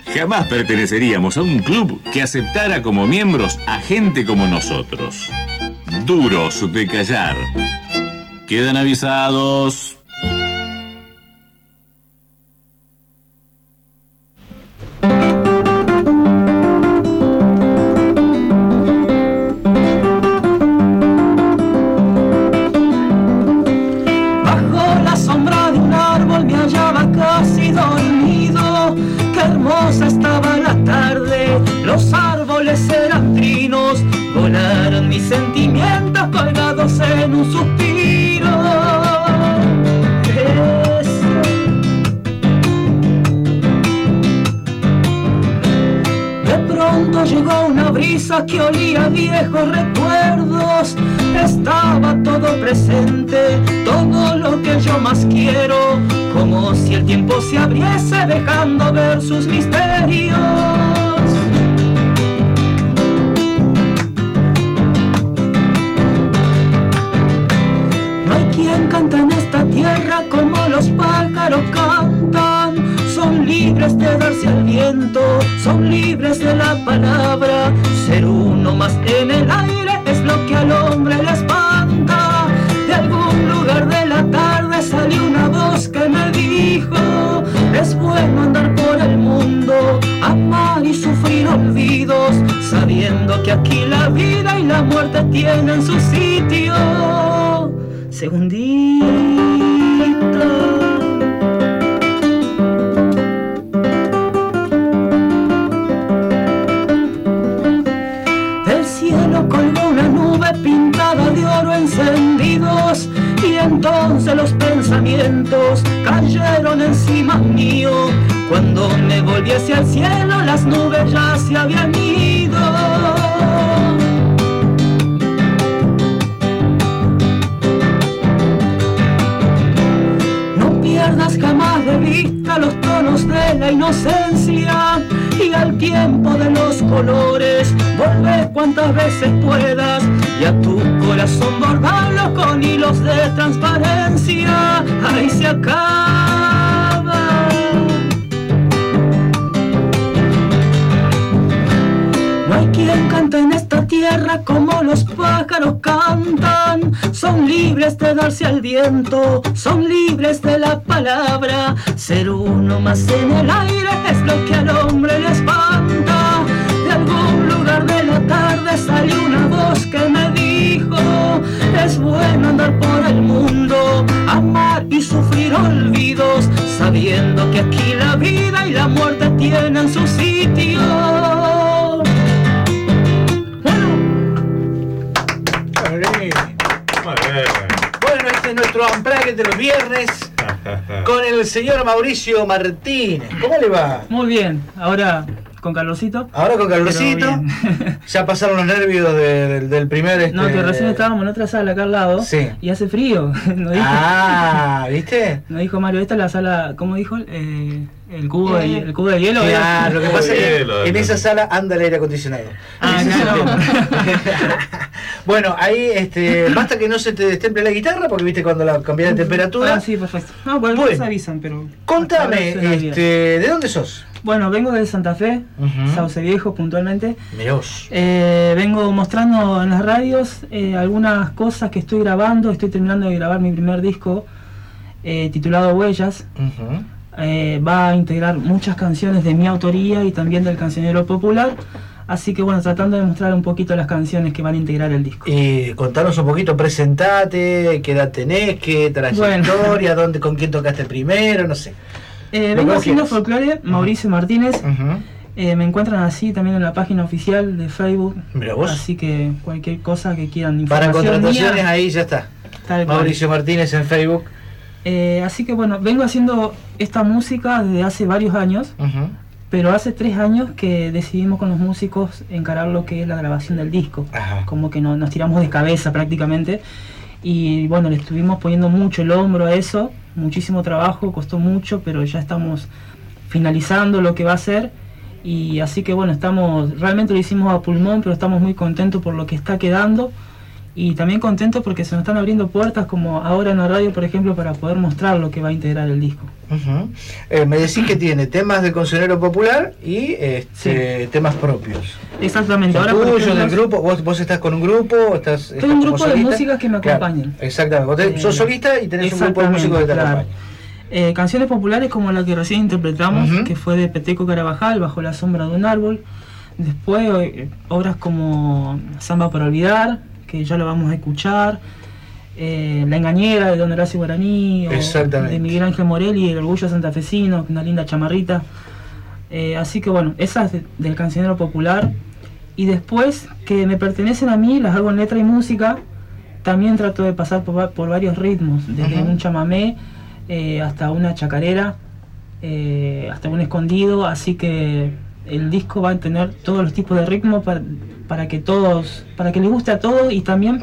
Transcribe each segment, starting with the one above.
Jamás perteneceríamos a un club que aceptara como miembros a gente como nosotros. Duros de callar. Quedan avisados. Los árboles eran trinos, volaron mis sentimientos colgados en un suspiro. De pronto llegó una brisa que olía a viejos recuerdos. Estaba todo presente, todo lo que yo más quiero, como si el tiempo se abriese dejando ver sus misterios. Quien canta en esta tierra como los pájaros cantan. Son libres de darse al viento, son libres de la palabra. Ser uno más en el aire es lo que al hombre le espanta. De algún lugar de la tarde salió una voz que me dijo: es bueno andar por el mundo, amar y sufrir olvidos, sabiendo que aquí la vida y la muerte tienen su sitio. Segundito. Del cielo colgó una nube pintada de oro encendidos, y entonces los pensamientos cayeron encima mío. Cuando me volví hacia el cielo, las nubes ya se habían ido. Jamás de vista los tonos de la inocencia, y al tiempo de los colores volvé cuantas veces puedas, y a tu corazón bordarlo con hilos de transparencia. Ahí se acaba. No hay quien cante en esta tierra como los pájaros cantan. Son libres de darse al viento, son libres de la palabra. Ser uno más en el aire es lo que al hombre le espanta. De algún lugar de la tarde salió una voz que me dijo: es bueno andar por el mundo, amar y sufrir olvidos, sabiendo que aquí la vida y la muerte tienen su sitio. Bueno, este es nuestro Unplugged de los viernes con el señor Mauricio Martínez. ¿Cómo le va? Muy bien, ahora con Carlosito. Ahora con Carlosito. Ya pasaron los nervios del primer... No, que recién estábamos en otra sala acá al lado. Sí. Y hace frío. Nos dijo, ¿viste? Nos dijo Mario, esta es la sala, ¿cómo dijo? El cubo de hielo. Claro, lo que pasa es que en esa sala anda el aire acondicionado. Claro. Bueno, ahí basta que no se te destemple la guitarra, porque viste cuando la cambias de temperatura. Sí, perfecto. No, cualquier cosa avisan, pero... Contame, ¿de dónde sos? Bueno, vengo de Santa Fe, Sauce Viejo puntualmente. Mirá vos. Vengo mostrando en las radios algunas cosas que estoy grabando. Estoy terminando de grabar mi primer disco titulado Huellas. Va a integrar muchas canciones de mi autoría y también del cancionero popular. Así que bueno, tratando de mostrar un poquito las canciones que van a integrar el disco. Contanos un poquito, presentate, qué edad tenés, qué trayectoria, dónde, con quién tocaste primero, no sé. Vengo haciendo folclore, Mauricio Martínez. Me encuentran así también en la página oficial de Facebook. Mirá vos. Así que cualquier cosa que quieran información para contrataciones mía, ahí ya está. Mauricio Martínez en Facebook. Así que bueno, vengo haciendo esta música desde hace varios años. Pero hace 3 años que decidimos con los músicos encarar lo que es la grabación del disco. Como que nos tiramos de cabeza prácticamente. Y bueno, le estuvimos poniendo mucho el hombro a eso, muchísimo trabajo, costó mucho, pero ya estamos finalizando lo que va a ser. Y así que bueno, realmente lo hicimos a pulmón, pero estamos muy contentos por lo que está quedando. Y también contento porque se nos están abriendo puertas, como ahora en la radio, por ejemplo, para poder mostrar lo que va a integrar el disco. Me decís que tiene temas del cancionero popular y temas propios. Exactamente. ¿Son Ahora, tuyos, del grupo? ¿Vos estás con un grupo? Tengo un grupo de músicas que me acompañan. Claro, exactamente. Vos sos solista y tenés un grupo de músicos que te acompañan. Canciones populares como la que recién interpretamos, que fue de Peteco Carabajal, Bajo la sombra de un árbol. Después obras como Samba para olvidar, que ya lo vamos a escuchar, La engañera de Don Horacio Guaraní, o de Miguel Ángel Morelli, El orgullo santafesino, una linda chamarrita. Así que bueno, esas del cancionero popular. Y después, que me pertenecen a mí, las hago en letra y música. También trato de pasar por varios ritmos, desde un chamamé hasta una chacarera, hasta un escondido. Así que el disco va a tener todos los tipos de ritmos para que les guste a todos, y también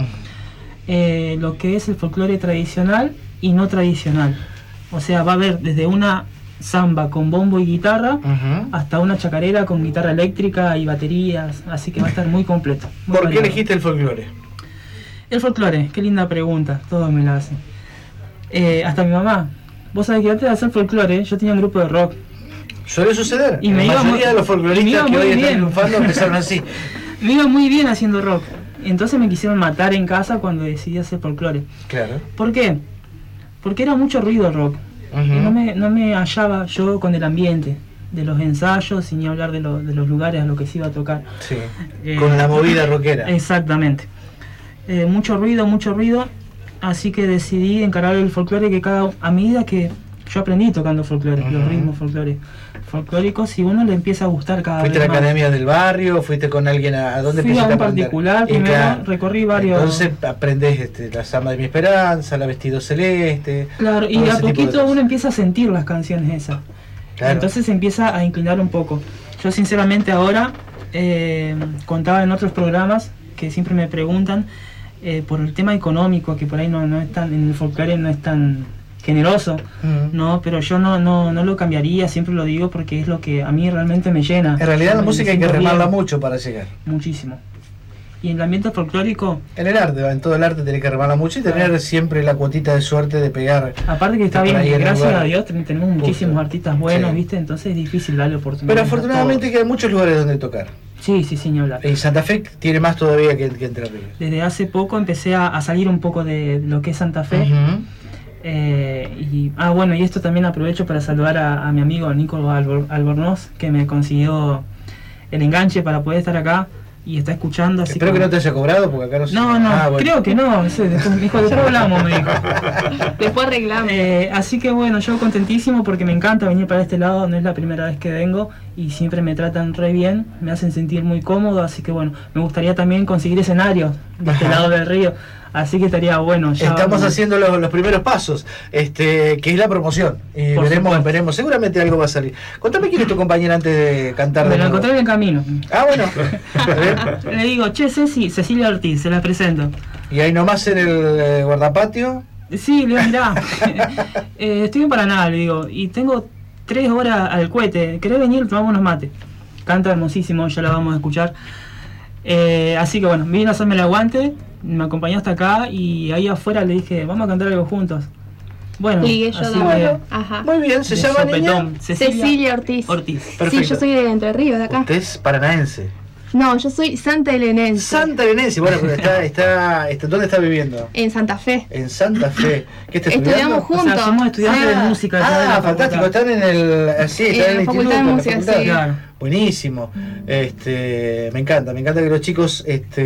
lo que es el folclore tradicional y no tradicional. O sea, va a haber desde una samba con bombo y guitarra hasta una chacarera con guitarra eléctrica y baterías, así que va a estar muy completo. ¿Por qué elegiste el folclore? El folclore, qué linda pregunta, todos me la hacen. Hasta mi mamá. Vos sabés que antes de hacer folclore yo tenía un grupo de rock. Suele suceder. Y la mayoría de los folcloristas que hoy están triunfando empezaron así. Me iba muy bien haciendo rock. Entonces me quisieron matar en casa cuando decidí hacer folclore. Claro. ¿Por qué? Porque era mucho ruido el rock. Y no me hallaba yo con el ambiente de los ensayos, y ni hablar de los lugares a los que se iba a tocar. Sí. Con la movida rockera. Exactamente. Mucho ruido. Así que decidí encarar el folclore, que a medida que yo aprendí tocando folclore, los ritmos folclóricos, y uno le empieza a gustar cada vez más. ¿Fuiste a la academia del barrio? ¿Fuiste con alguien a dónde Fui empezaste a un particular, primero recorrí varios. Entonces aprendés la samba de mi esperanza, la vestido celeste. Claro, y a poquito uno empieza a sentir las canciones esas. Claro. Entonces se empieza a inclinar un poco. Yo sinceramente ahora contaba en otros programas que siempre me preguntan por el tema económico, que por ahí no es tan, en el folclore no es tan generoso, no, pero yo no lo cambiaría, siempre lo digo porque es lo que a mí realmente me llena. En realidad la música hay que remarla mucho para llegar. Muchísimo. Y en el ambiente folclórico... En el arte, en todo el arte tenés que remarla mucho y tener siempre la cuotita de suerte de pegar. Aparte que está bien, gracias a Dios tenemos muchísimos artistas buenos, ¿viste? Entonces es difícil darle oportunidad. Pero afortunadamente que hay muchos lugares donde tocar. Sí, ni hablar. Y Santa Fe tiene más todavía que Entre Ríos. Desde hace poco empecé a salir un poco de lo que es Santa Fe. Y esto también aprovecho para saludar a mi amigo Nico Albornoz, que me consiguió el enganche para poder estar acá y está escuchando. Así Espero que no te haya cobrado, porque acá no sé. No, creo que no. No sé, después hablamos, me dijo. Después arreglamos. Así que bueno, yo contentísimo porque me encanta venir para este lado, no es la primera vez que vengo y siempre me tratan re bien, me hacen sentir muy cómodo, así que bueno, me gustaría también conseguir escenarios de este lado del río. Así que estaría bueno. Estamos haciendo los primeros pasos, que es la promoción. Y veremos, seguramente algo va a salir. Contame quién es tu compañera antes de cantar. Me lo encontré en el camino. Bueno. Le digo, Cecilia Ortiz, se la presento. ¿Y ahí nomás en el guardapatio? Sí, le digo, mirá, estoy en Paraná, le digo, y tengo 3 horas al cohete. ¿Querés venir? Tomamos unos mates. Canta hermosísimo, ya la vamos a escuchar. Así que bueno, vine a hacerme el aguante, me acompañó hasta acá y ahí afuera le dije, vamos a cantar algo juntos. Bueno, así que, ajá. Muy bien, ¿se llama niña? Cecilia Ortiz. Perfecto. Sí, yo soy de Entre Ríos, de acá. ¿Usted es paranaense? No, yo soy santaelenense. Santaelenense, bueno, pero ¿dónde está viviendo? En Santa Fe. En Santa Fe. ¿Qué está estudiando? Estudiamos juntos. O sea, somos estudiantes de música. Fantástico, están en el instituto. Facultad de Música, sí. Claro. Buenísimo. Me encanta que los chicos,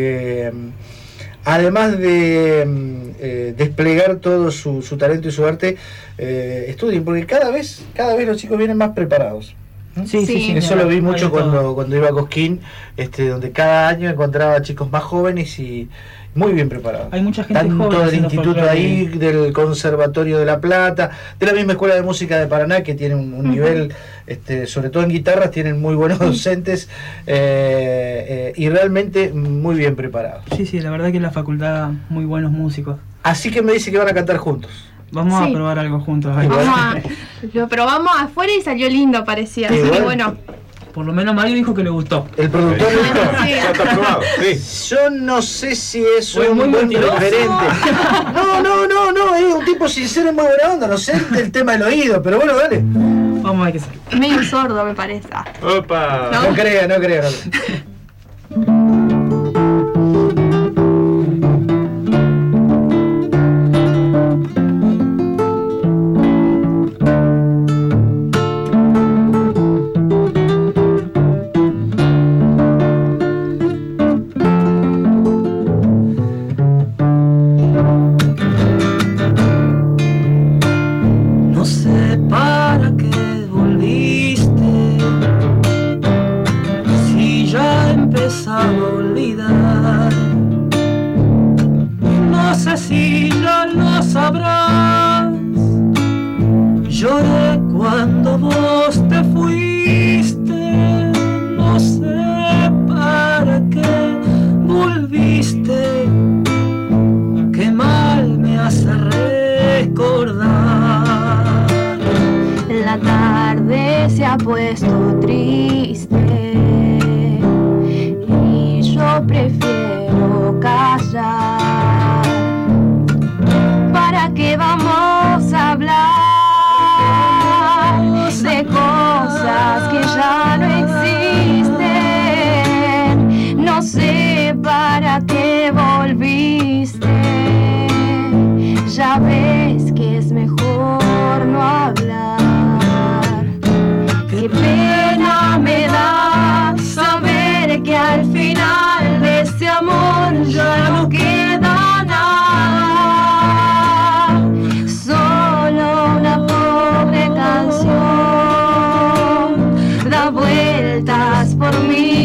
además de desplegar todo su talento y su arte, estudien, porque cada vez los chicos vienen más preparados. Sí. Eso lo vi mucho cuando iba a Cosquín, donde cada año encontraba chicos más jóvenes y muy bien preparados. Hay mucha gente joven. Tanto del instituto ahí, del Conservatorio de La Plata, de la misma Escuela de Música de Paraná, que tiene un nivel, sobre todo en guitarras, tienen muy buenos docentes y realmente muy bien preparados. Sí, la verdad que en la facultad muy buenos músicos. Así que me dice que van a cantar juntos. Vamos a probar algo juntos. Lo probamos afuera y salió lindo, parecía. Así que bueno, Por lo menos Mario dijo que le gustó. El productor le gustó. Sí. Ya está aprobado, sí. Yo no sé si es Fue un muy buen mentiroso. referente. No, es un tipo sincero y muy buena onda. No sé el tema del oído, pero bueno, dale. Vamos a ver qué sale. Medio sordo, me parece. Opa. No crea. No sé para qué volviste, si ya he empezado a olvidar. No sé si ya lo sabrás. Lloré cuando vos te fuiste. No sé para qué volviste. Qué mal me hace recordar. La tarde se ha puesto triste y yo prefiero callar. ¿Para qué vamos a hablar de cosas que ya no existen? No sé para qué volviste. Ya ves que es mejor no hablar. Qué pena me da saber que al final de este amor ya no queda nada. Solo una pobre canción da vueltas por mi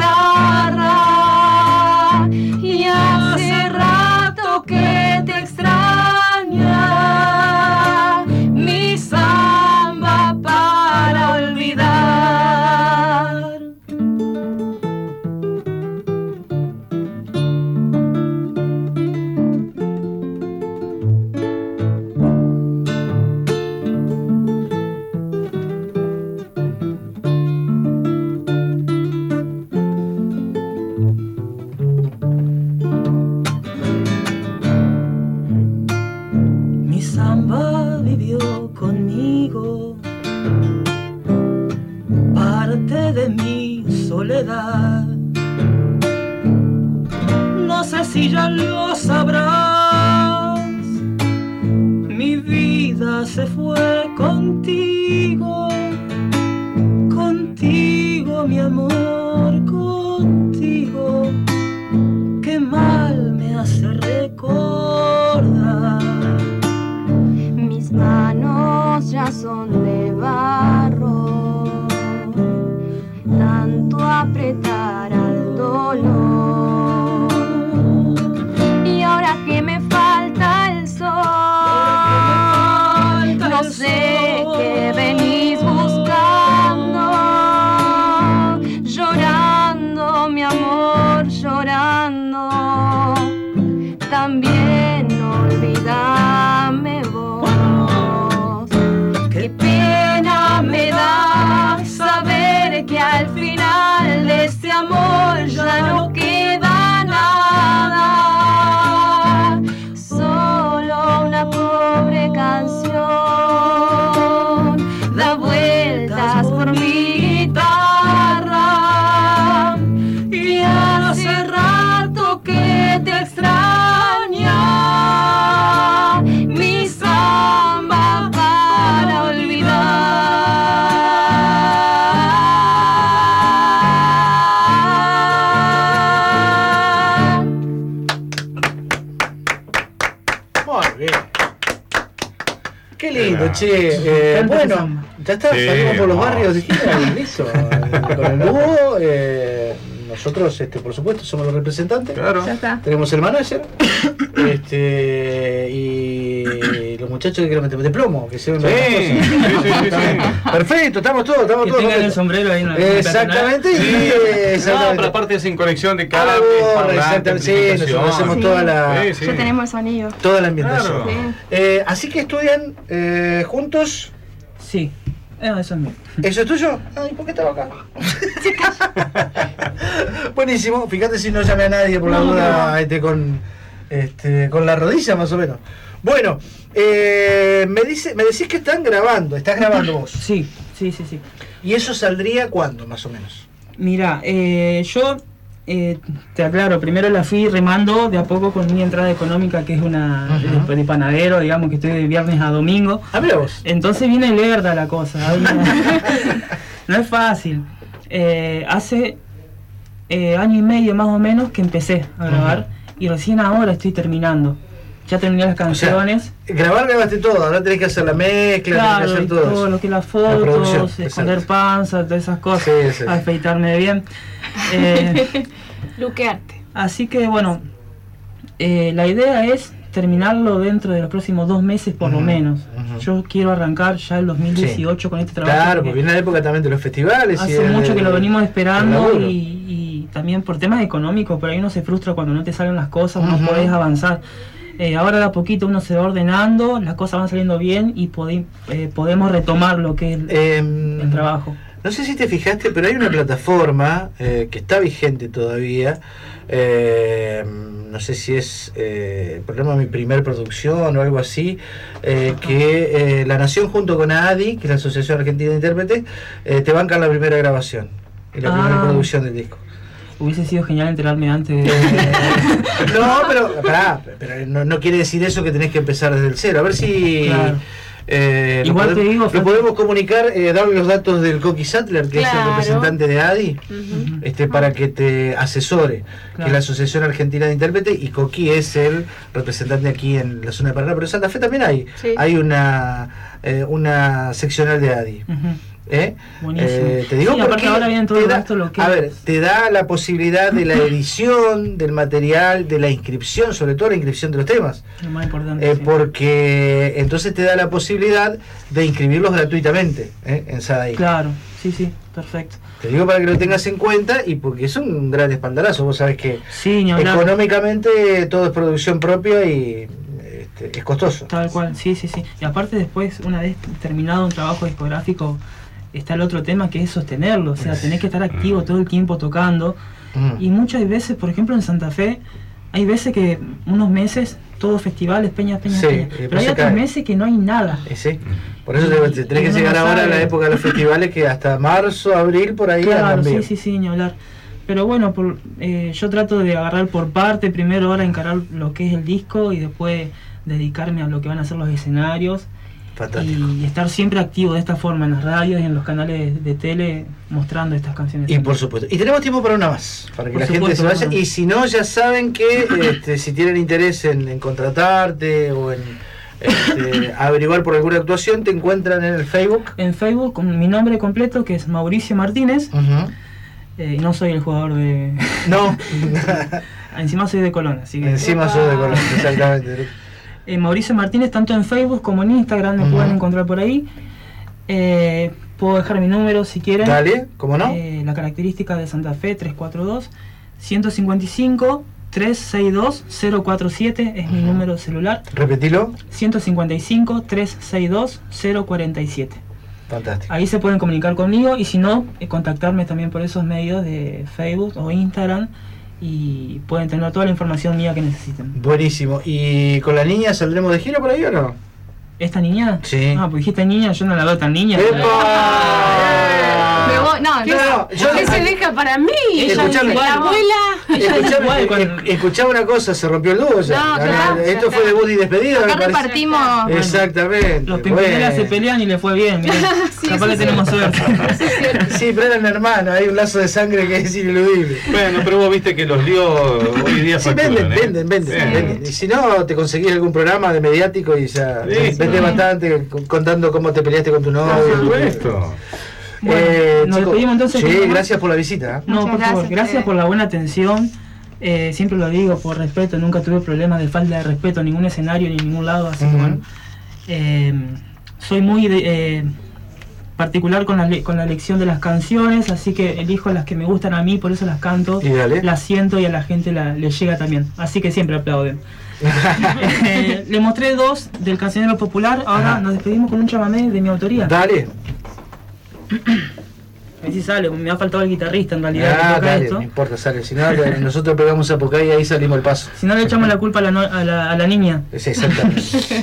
guitarra. Y hace rato que te extraña mi samba para olvidar. Mi samba vivió conmigo, parte de mi soledad. No sé si ya lo sabrás. Mi vida se fue contigo, contigo mi amor, contigo. Qué mal me hace recordar. Mis manos ya son de barro, tanto apretar al dolor. Y ahora que me falta el sol, no sé qué venís buscando. Llorando, mi amor, llorando. También olvídame vos. Qué pena me da saber que al final de este amor ya no queda nada. Solo una pobre canción da vueltas por mi guitarra. Y hace rato que te extraña mi samba para olvidar. Muy bien. Qué lindo, che. Bueno, ya está, Sí, salimos por los vamos. barrios de gira y listo. Con el dúo, nosotros, por supuesto, somos los representantes. Claro. Ya está. Tenemos el manager y los muchachos que quieren meter de plomo, que se Sí, sí. Perfecto, estamos todos Que tengan el contentos. sombrero ahí en la Exactamente, Sí. y No, exactamente. pero aparte sin conexión de cada Exactamente, sí, nosotros hacemos Sí. toda la Sí. Ya tenemos el sonido. toda la ambientación. Claro. Sí. Así que estudian juntos. Sí. Eso es mío. ¿Eso es tuyo? Ay, ¿por qué estaba acá? Buenísimo, fíjate si no llamé a nadie por la duda con la rodilla más o menos. Bueno, me decís que estás grabando vos. Sí. ¿Y eso saldría cuándo, más o menos? Mira, yo te aclaro, primero la fui remando de a poco con mi entrada económica, que es una de panadero, digamos que estoy de viernes a domingo. Mira vos. Entonces viene lerda la cosa. No es fácil. Hace año y medio más o menos que empecé a grabar y recién ahora estoy terminando. Ya terminé las canciones. O sea, grabaste todo, ahora tenés que hacer la mezcla, claro, tenés que hacer todo eso. Lo que las fotos, esconder panza, todas esas cosas, afeitarme bien. Luquearte. Así que bueno, la idea es terminarlo dentro de los próximos 2 meses por lo menos. Yo quiero arrancar ya el 2018 con este trabajo. Claro, porque viene la época también de los festivales. Hace mucho que lo venimos esperando y también por temas económicos, por ahí uno se frustra cuando no te salen las cosas, no podés avanzar. Ahora de a poquito uno se va ordenando, las cosas van saliendo bien y podemos retomar lo que es el trabajo. No sé si te fijaste, pero hay una plataforma que está vigente todavía. No sé si es el programa Mi Primer Producción o algo así, que La Nación junto con ADI, que es la Asociación Argentina de Intérpretes, te bancan la primera grabación y la primera producción del disco. Hubiese sido genial enterarme antes de... No, pero no quiere decir eso que tenés que empezar desde el cero. A ver si... Claro. Igual te digo, lo podemos comunicar, darle los datos del Coqui Sattler, que es el representante de ADI, para que te asesore, que es la Asociación Argentina de Intérpretes, y Coqui es el representante aquí en la zona de Paraná, pero en Santa Fe también hay una seccional de ADI. Buenísimo. Te digo porque ahora viene todo esto lo que te da la posibilidad de la edición del material, de la inscripción, sobre todo la inscripción de los temas. Lo más importante. Porque entonces te da la posibilidad de inscribirlos gratuitamente en SADAI. Claro, sí, perfecto. Te digo para que lo tengas en cuenta y porque es un gran espaldarazo. Vos sabés que económicamente todo es producción propia y es costoso. Tal cual, sí. Y aparte después, una vez terminado un trabajo discográfico, está el otro tema que es sostenerlo, o sea, tenés que estar activo todo el tiempo tocando. Y muchas veces, por ejemplo en Santa Fe, hay veces que unos meses, todos festivales, peñas, pero hay otros meses que no hay nada. Por eso tenés que llegar ahora a la época de los festivales, que hasta marzo, abril, por ahí. Claro, sí, ni hablar. Pero bueno, yo trato de agarrar por parte, primero ahora encarar lo que es el disco y después dedicarme a lo que van a ser los escenarios. Fantástico. Y estar siempre activo de esta forma en las radios y en los canales de tele mostrando estas canciones. Y por supuesto. Y tenemos tiempo para una más, para que la gente se vaya. Y si no, ya saben que si tienen interés en contratarte o en averiguar por alguna actuación, te encuentran en el Facebook. En Facebook con mi nombre completo, que es Mauricio Martínez. Y no soy el jugador de... No. Encima soy de Colón, así que... Encima soy de Colón, exactamente. Mauricio Martínez, tanto en Facebook como en Instagram me pueden encontrar por ahí. Puedo dejar mi número si quieren. Dale, ¿cómo no? La característica de Santa Fe, 342-155-362-047 es mi número de celular. Repetilo. 155-362-047. Fantástico. Ahí se pueden comunicar conmigo y si no, contactarme también por esos medios de Facebook o Instagram. Y pueden tener toda la información mía que necesiten. Buenísimo. ¿Y con la niña saldremos de gira por ahí o no? ¿Esta niña? Sí. Ah, pues dijiste niña, yo no la veo tan niña. ¿Qué se deja para mí? La abuela. Escuchaba una cosa, se rompió el dúo ya. Esto fue debut y despedida. Acá repartimos. Exactamente. Los Pimpinela se pelean y le fue bien. Capaz que tenemos suerte. Sí, pero eran hermanos, hay un lazo de sangre que es ineludible. Bueno, pero vos viste que los líos hoy día facturan. Venden. Y si no, te conseguís algún programa de mediático y ya vende bastante contando cómo te peleaste con tu novio. Por supuesto. Nos despedimos entonces. Sí, gracias por la visita. No, por favor, gracias por la buena atención. Siempre lo digo, por respeto, nunca tuve problemas de falta de respeto en ningún escenario ni en ningún lado, así que bueno. Soy muy particular con la elección de las canciones, así que elijo las que me gustan a mí, por eso las canto, las siento y a la gente le llega también, así que siempre aplauden. Le mostré 2 del cancionero popular, ahora nos despedimos con un chamamé de mi autoría. Dale. A ver si sale, me ha faltado el guitarrista en realidad que toca dale, esto. no importa, sale. Si no, nosotros pegamos a Pocahí y ahí salimos el paso. Si no le echamos la culpa a la niña. Sí, exactamente.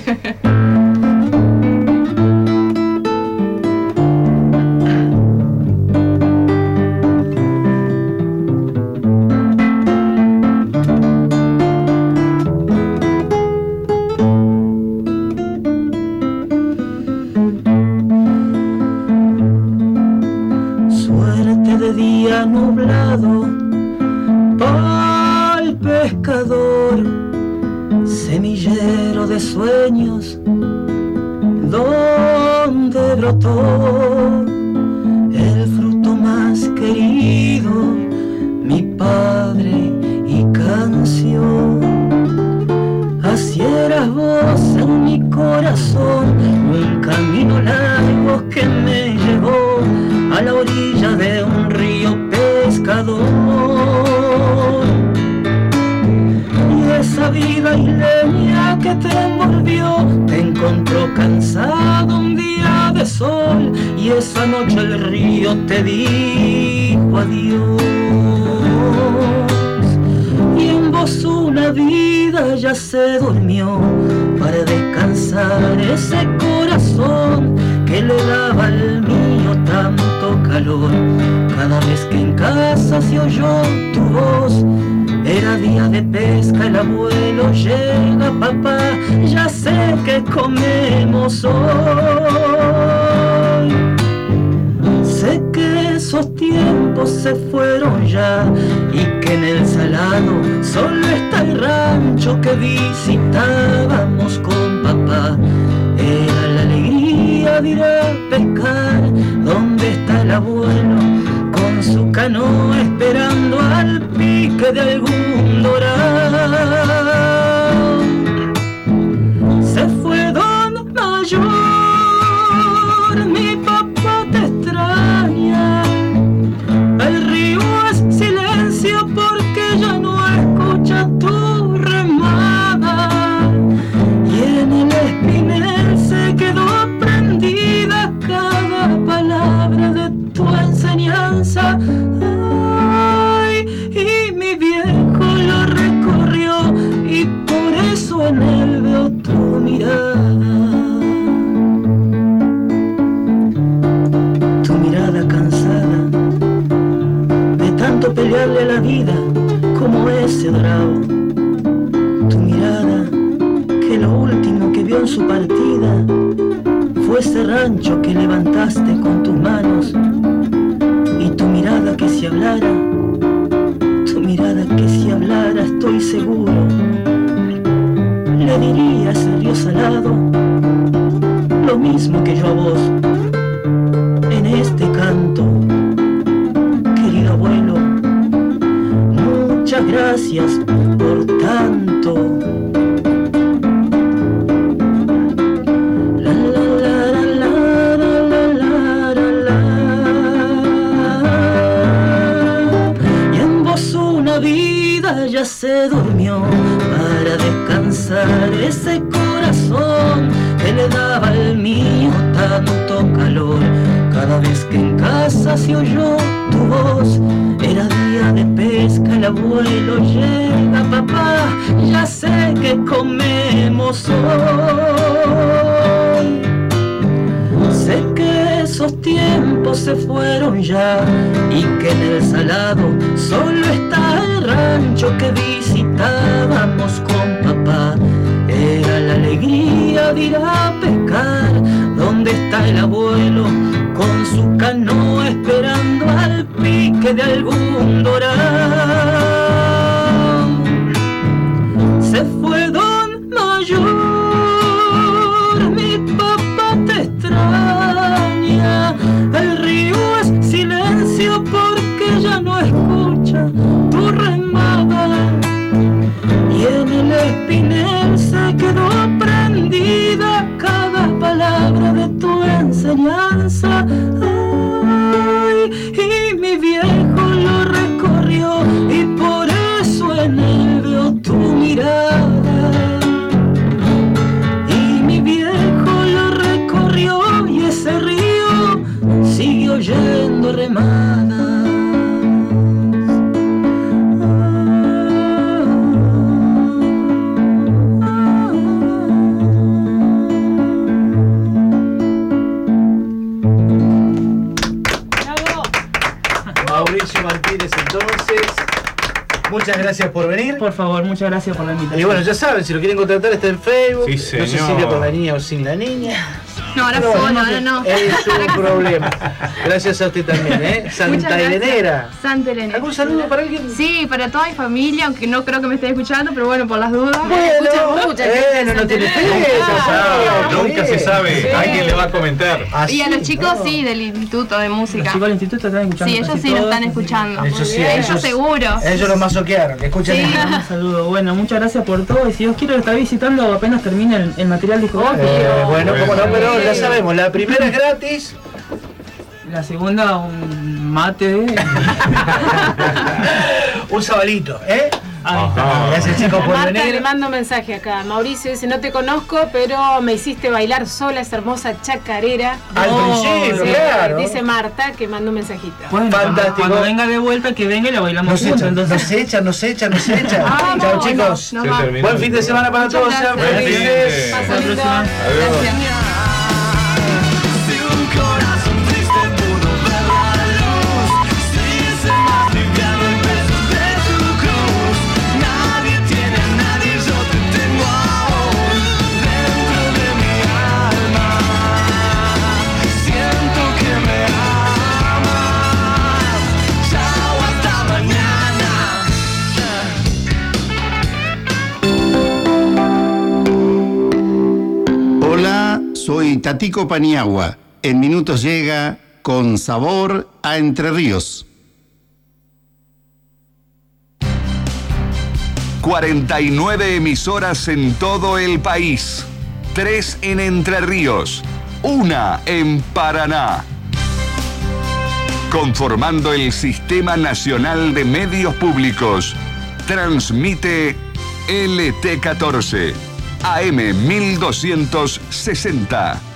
Nublado pa'l pescador, semillero de sueños, donde brotó el fruto más querido, mi padre y canción. Así eras vos en mi corazón, un camino largo que me llevó a la orilla de un río pescador. Y esa vida isleña que te envolvió te encontró cansado un día de sol, y esa noche el río te dijo adiós. Y en vos una vida ya se durmió para descansar ese corazón que le daba al mío tanto calor. Cada vez que en casa se oyó tu voz, era día de pesca, el abuelo llega, papá, ya sé que comemos hoy. Sé que esos tiempos se fueron ya y que en el salado solo está el rancho que visitábamos con papá. Era la alegría de ir a pescar, donde está el abuelo con su canoa esperando al pique de algún dorado. Se fue Don Mayor, mi papá te extraña. El río es silencio porque ya no escucha tu remada, y en el espinel se quedó prendida cada palabra de tu enseñanza. Ay, y mi viejo lo recorrió, y por eso en él veo tu mirada. Tu mirada cansada de tanto pelearle a la vida como ese dorado. Tu mirada que lo último que vio en su partida fue ese rancho que levantaste con tus manos. Y tu mirada que si hablara, tu mirada que si hablara, estoy seguro, le diría a ese río salado lo mismo que yo a vos en este canto. Querido abuelo, muchas gracias por tanto. Ya se durmió para descansar ese corazón que le daba al mío tanto calor. Cada vez que en casa se oyó tu voz, era día de pesca, el abuelo llega, papá, ya sé que comemos hoy. Sé que esos tiempos se fueron ya y que en el salado solo está el rancho que visitábamos con papá. Era la alegría de ir a pescar, donde está el abuelo con su canoa esperando al pique de algún dorado. Se fue Don Mayor, mi papá te extraña. El río es silencio porque ya no escucha tu remada, y en el espinel se quedó prendida cada palabra de tu enseñanza. Ay, y mi viejo lo recorrió, Mauricio Martínez, entonces. Muchas gracias por venir. Por favor, muchas gracias por la invitación. Y bueno, ya saben, si lo quieren contratar está en Facebook. Sí, señor. No sé si iría con la niña o sin la niña. No, ahora No, solo, ahora no. Es un problema. Gracias a usted también, ¿eh? Muchas Santa gracias. Elenera. Santa Elena. ¿Algún saludo para alguien? Sí, para toda mi familia, aunque no creo que me esté escuchando, pero bueno, por las dudas. No tiene Nunca se sabe. Alguien le va a comentar. Y a los chicos sí, del instituto de música. Los chicos del instituto están escuchando. Sí, ellos casi sí lo todos, están así que- escuchando. Ellos sí, Ellos seguro. Ellos lo masoquearon, escuchen Sí. esto. Un saludo. Bueno, muchas gracias por todo. Y si Dios quiere, lo estaré visitando apenas termine el material discográfico. Bueno, como no, pero ya sabemos, la primera es gratis. La segunda, un mate. Un sabalito, ¿eh? Ajá. Gracias, chicos, por Marta le venir. manda un mensaje acá. Mauricio dice, no te conozco, pero me hiciste bailar sola esa hermosa chacarera. Al principio, Sí, claro. dice Marta que manda un mensajito. Bueno, Fantástico. cuando venga de vuelta, que venga y la bailamos Nos juntos. echan, Entonces, nos echan. Ah, Chao, no, chicos. no, Se nos va. terminó. Buen fin de semana para Muchas todos. Sean gracias. Buen fin de- felices. hasta la Lindo. próxima. Adiós. Gracias. Si un corazón triste pudo ver la luz, sin ser más liviano el peso de tu cruz. Nadie tiene a nadie, yo te tengo aún dentro de mi alma. Siento que me amas. Chao, hasta mañana. Hola, soy Tatico Paniagua. En minutos llega Con Sabor a Entre Ríos. 49 emisoras en todo el país. 3 en Entre Ríos. 1 en Paraná. Conformando el Sistema Nacional de Medios Públicos. Transmite LT14. AM 1260.